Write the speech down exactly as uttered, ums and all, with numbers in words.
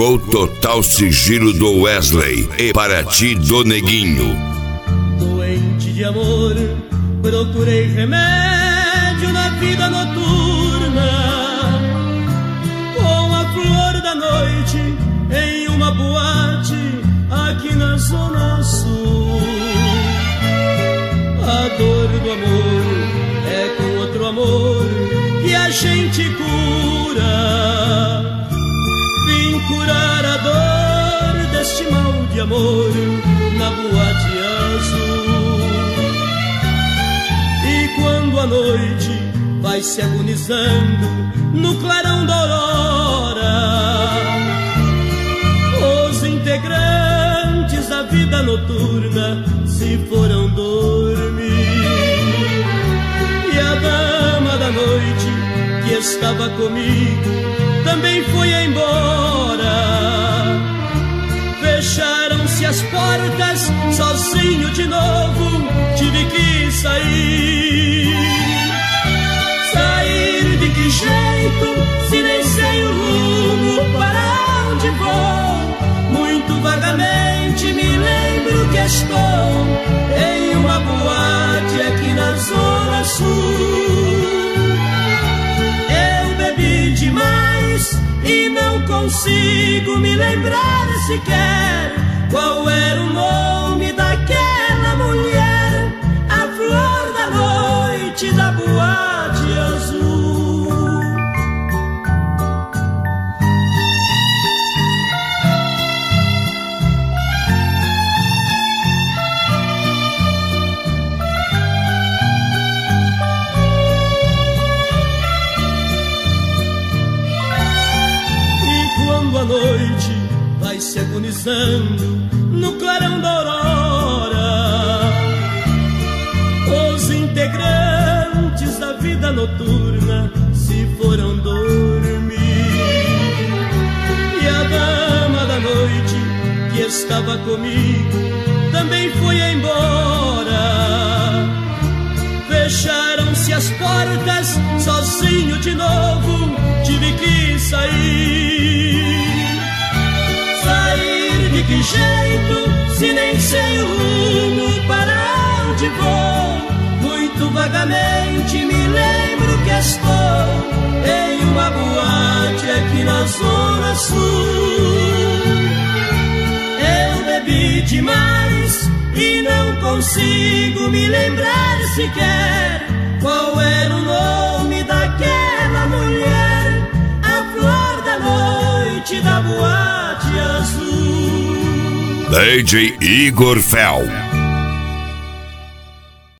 chegou Total Sigilo do Wesley e para ti do Neguinho. Doente de amor, procurei remédio na vida noturna, com a flor da noite em uma boate aqui na Zona Sul. A dor do amor é com outro amor que a gente cura. Vim curar a dor deste mal de amor na boate azul. E quando a noite vai se agonizando no clarão da aurora, os integrantes da vida noturna se foram dormir. E a dama da noite que estava comigo também foi embora. Fecharam-se as portas, sozinho de novo tive que sair. Sair de que jeito, se nem sei o rumo para onde vou? Muito vagamente me lembro que estou em uma boate aqui na Zona Sul. Eu bebi demais e não consigo me lembrar sequer qual era o nome daquela mulher, a flor da noite da boate azul. A noite vai se agonizando no clarão da aurora, os integrantes da vida noturna se foram dormir. E a dama da noite que estava comigo também foi embora. Fecharam-se as portas, sozinho de novo tive que sair. Sair de que jeito, se nem sei o rumo para onde vou? Muito vagamente me lembro que estou em uma boate aqui na Zona Sul. Eu bebi demais e não consigo me lembrar sequer qual era o nome daquela mulher, a flor da noite da boate azul. D J Igor Fel.